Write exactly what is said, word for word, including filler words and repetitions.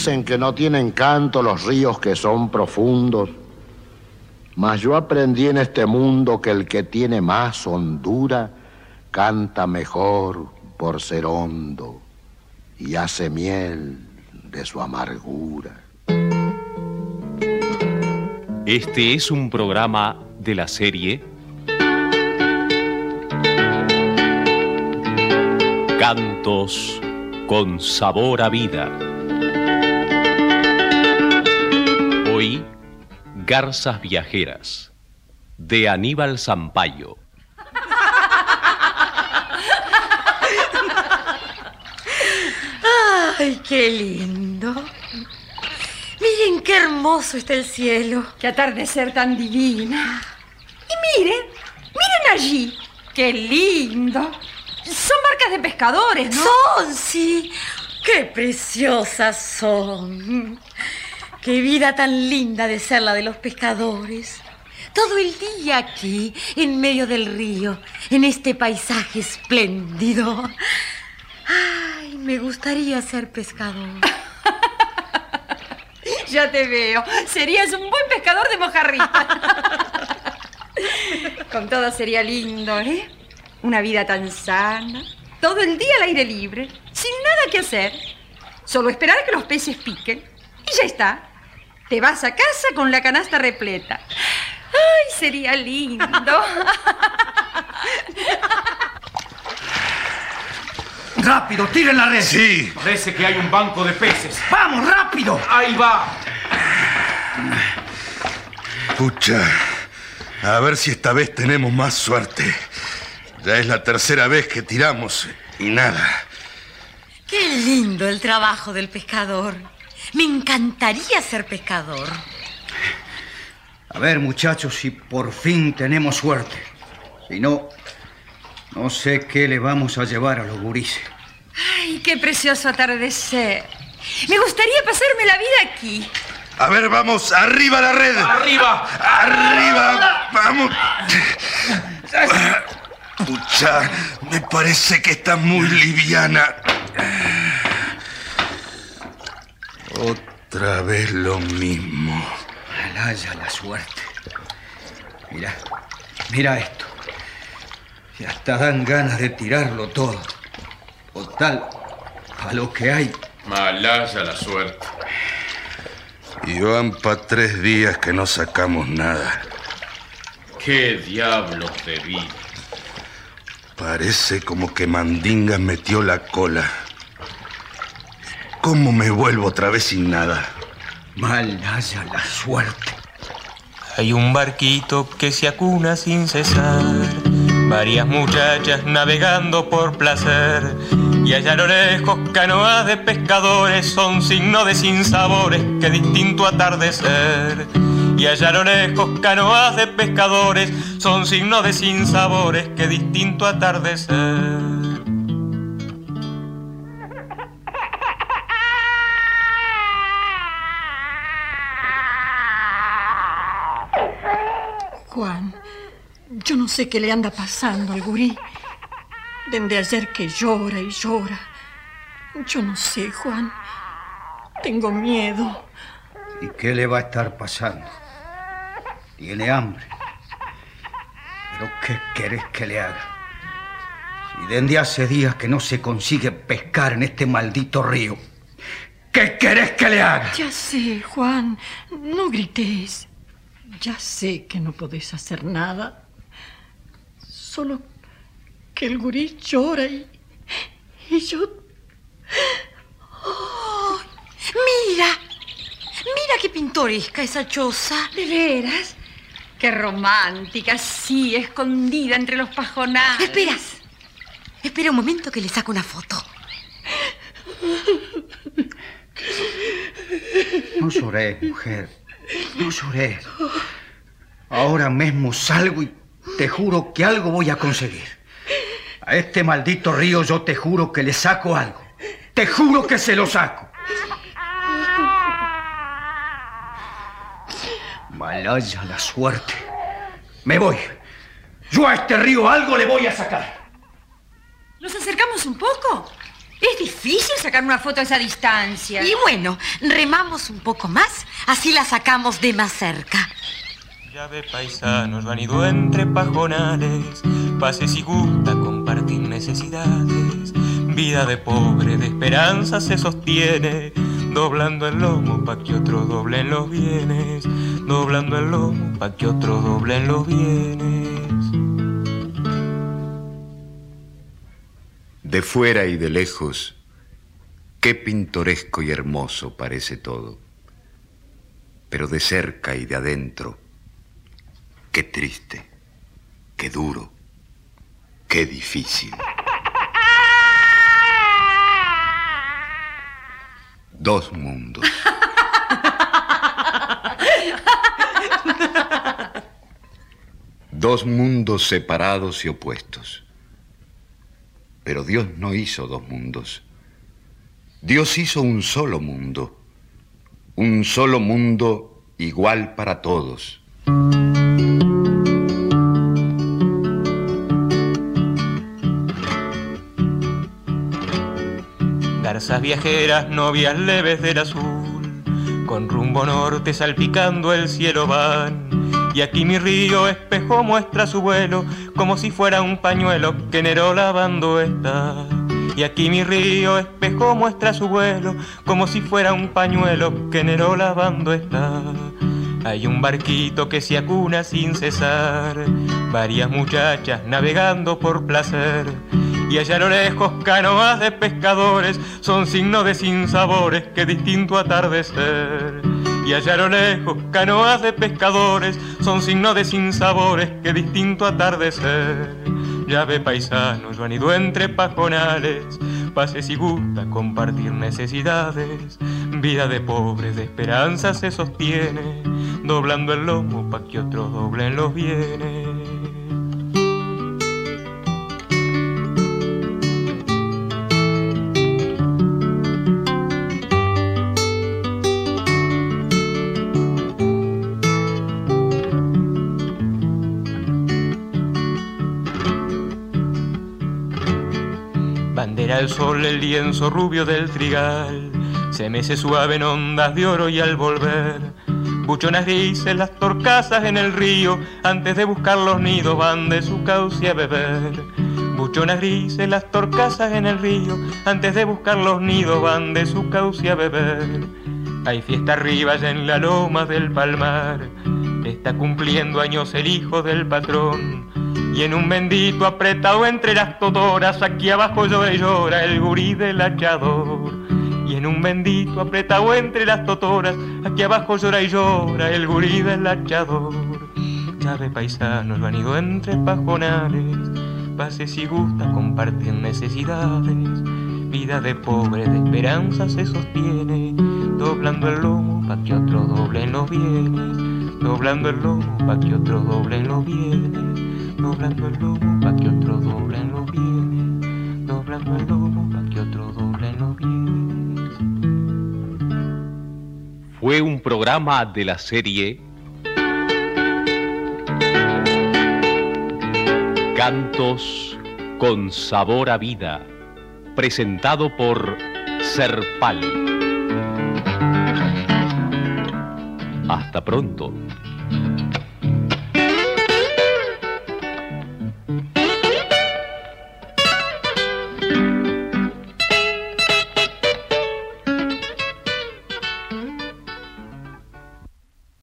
dicen que no tienen canto los ríos que son profundos, mas yo aprendí en este mundo que el que tiene más hondura canta mejor por ser hondo y hace miel de su amargura. Este es un programa de la serie Cantos con sabor a vida. Hoy, Garzas Viajeras, de Aníbal Sampaio. ¡Ay, qué lindo! Miren qué hermoso está el cielo. ¡Qué atardecer tan divino! Y miren, miren allí. ¡Qué lindo! Son barcas de pescadores, ¿no? Son, sí. ¡Qué preciosas son! ¡Qué vida tan linda de ser la de los pescadores! Todo el día aquí, en medio del río, en este paisaje espléndido. ¡Ay, me gustaría ser pescador! Ya te veo. Serías un buen pescador de mojarrita. Con todo sería lindo, ¿eh? Una vida tan sana. Todo el día al aire libre, sin nada que hacer. Solo esperar a que los peces piquen. Y ya está. Te vas a casa con la canasta repleta. ¡Ay, sería lindo! ¡Rápido, tiren la red! Sí. Parece que hay un banco de peces. ¡Vamos, rápido! Ahí va. Pucha, a ver si esta vez tenemos más suerte. Ya es la tercera vez que tiramos y nada. ¡Qué lindo el trabajo del pescador! Me encantaría ser pescador. A ver, muchachos, si por fin tenemos suerte. Si no, no sé qué le vamos a llevar a los gurises. ¡Ay, qué precioso atardecer! Me gustaría pasarme la vida aquí. A ver, vamos, arriba la red. ¡Arriba! ¡Arriba! ¡Vamos! Pucha, me parece que está muy liviana. Otra vez lo mismo. Alaya la suerte. Mira, mira esto. Y hasta dan ganas de tirarlo todo. Total, a lo que hay. Malaya la suerte. Y van pa' tres días que no sacamos nada. ¡Qué diablos de vida! Parece como que Mandinga metió la cola. ¿Cómo me vuelvo otra vez sin nada? Malaya la suerte. Hay un barquito que se acuna sin cesar, varias muchachas navegando por placer, y allá a lo lejos canoas de pescadores son signo de sinsabores, que distinto atardecer. Y allá a lo lejos canoas de pescadores son signo de sinsabores, que distinto atardecer. Juan, yo no sé qué le anda pasando al gurí. Desde ayer que llora y llora. Yo no sé, Juan. Tengo miedo. ¿Y qué le va a estar pasando? Tiene hambre. ¿Pero qué querés que le haga? Si desde hace días que no se consigue pescar en este maldito río. ¿Qué querés que le haga? Ya sé, Juan. No grites. Ya sé que no podés hacer nada. Solo que el gurí llora y... y yo... ¡Oh! ¡Mira! ¡Mira qué pintoresca esa choza! ¿De veras? ¡Qué romántica! Sí, escondida entre los pajonales. Esperas. Espera un momento que le saco una foto. No lloré, mujer. No lloré. Ahora mismo salgo y te juro que algo voy a conseguir. A este maldito río yo te juro que le saco algo. Te juro que se lo saco. Malaya la suerte. Me voy. Yo a este río algo le voy a sacar. ¿Nos acercamos un poco? Es difícil sacar una foto a esa distancia. Y bueno, remamos un poco más, así la sacamos de más cerca. Ya ve, paisanos, van ido entre pajonales, pase si gusta compartir necesidades. Vida de pobre, de esperanza se sostiene, doblando el lomo pa' que otro doblen los bienes, doblando el lomo pa' que otro doblen los bienes. De fuera y de lejos, qué pintoresco y hermoso parece todo. Pero de cerca y de adentro, qué triste, qué duro, qué difícil. Dos mundos. Dos mundos separados y opuestos. Pero Dios no hizo dos mundos. Dios hizo un solo mundo. Un solo mundo igual para todos. Garzas viajeras, novias leves del azul, con rumbo norte salpicando el cielo van. Y aquí mi río espejo muestra su vuelo, como si fuera un pañuelo que enero lavando está. Y aquí mi río espejo muestra su vuelo, como si fuera un pañuelo que enero lavando está. Hay un barquito que se acuna sin cesar, varias muchachas navegando por placer. Y allá a lo lejos canoas de pescadores son signo de sinsabores que distinto atardecer. Y allá a lo lejos canoas de pescadores son signo de sinsabores que distinto atardecer. Ya ve, paisanos, yo han ido entre pajonales, pase si gusta compartir necesidades. Vida de pobres, de esperanza se sostiene, doblando el lomo pa' que otros doblen los bienes. Bandera el sol, el lienzo rubio del trigal, se mece suave en ondas de oro y al volver, buchonas grises las torcasas en el río, antes de buscar los nidos van de su cauce a beber. Buchonas grises las torcasas en el río, antes de buscar los nidos van de su cauce a beber. Hay fiesta arriba allá en la loma del palmar, está cumpliendo años el hijo del patrón. Y en un bendito apretado entre las totoras, aquí abajo llora y llora el gurí del hachador. Y en un bendito apretado entre las totoras, aquí abajo llora y llora el gurí del hachador. Ya ve, paisanos, van ido entre pajonales, pase si gusta compartir necesidades. Vida de pobre, de esperanza se sostiene, doblando el lomo pa' que otro doblen los bienes, doblando el lomo pa' que otro doblen los bienes. Doblando el lomo pa' que otro doblen los bienes, doblando el lomo pa' que otro doblen los bienes. Fue un programa de la serie Cantos con sabor a vida, presentado por Serpal. Hasta pronto.